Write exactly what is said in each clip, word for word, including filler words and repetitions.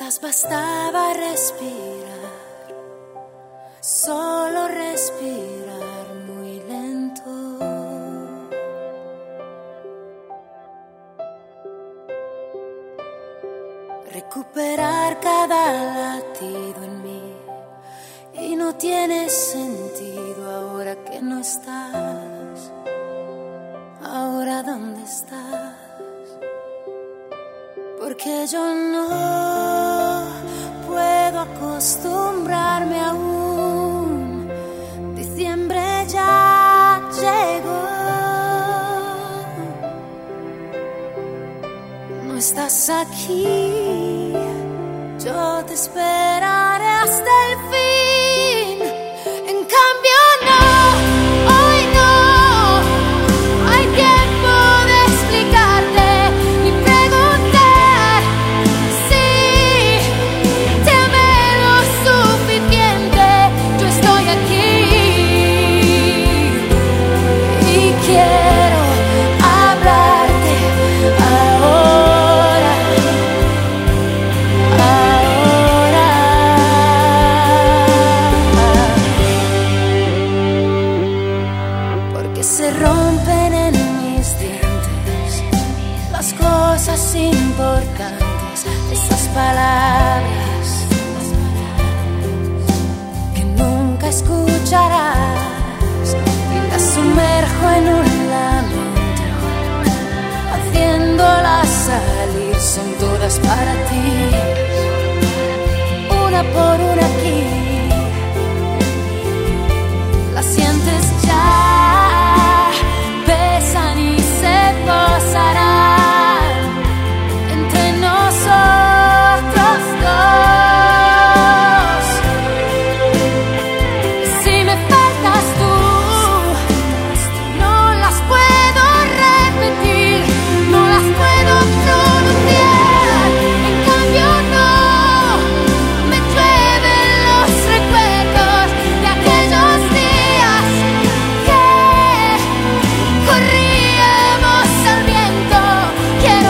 Quizás bastaba respirar, solo respirar muy lento. Recuperar cada latido en mí, y no tiene sentido ahora que no estás. Ahora ¿dónde estás? Porque yo no puedo acostumbrarme aún. Diciembre ya llegó. No estás aquí, yo te esperaré hasta el fin. En cambio no, hoy no hay tiempo de explicarte ni preguntar si te amé lo suficiente. Yo estoy aquí y quiero hablarte ahora, ahora. Porque se rompen en mis dientes las cosas importantes, esas palabras que nunca escucharás, y las sumerjo en un lamento, haciéndolas salir, son todas para ti, una por una aquí. Las sientes ya, pesan y se posarán entre nosotros dos. Si me faltas tú, no las puedo repetir, no las puedo pronunciar. En cambio no, me llueven los recuerdos de aquellos días que corríamos al viento. Quiero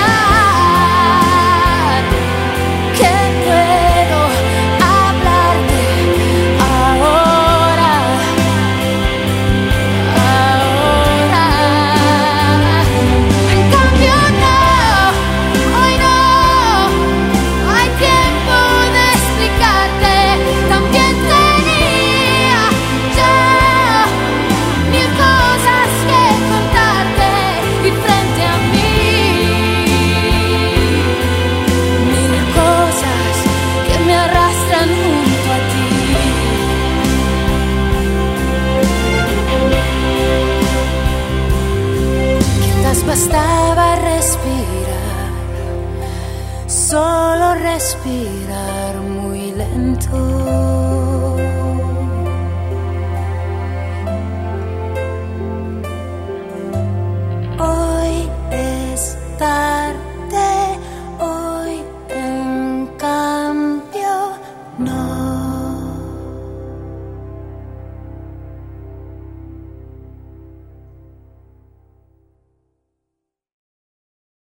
soñar que puedo hablarte ahora, ahora. En cambio no, hoy no hay tiempo de explicarte. También tenía ya mil cosas que contarte, y frente a mí mil cosas que me arrastran junto a ti. Quizás bastaba respirar, solo respirar muy lento.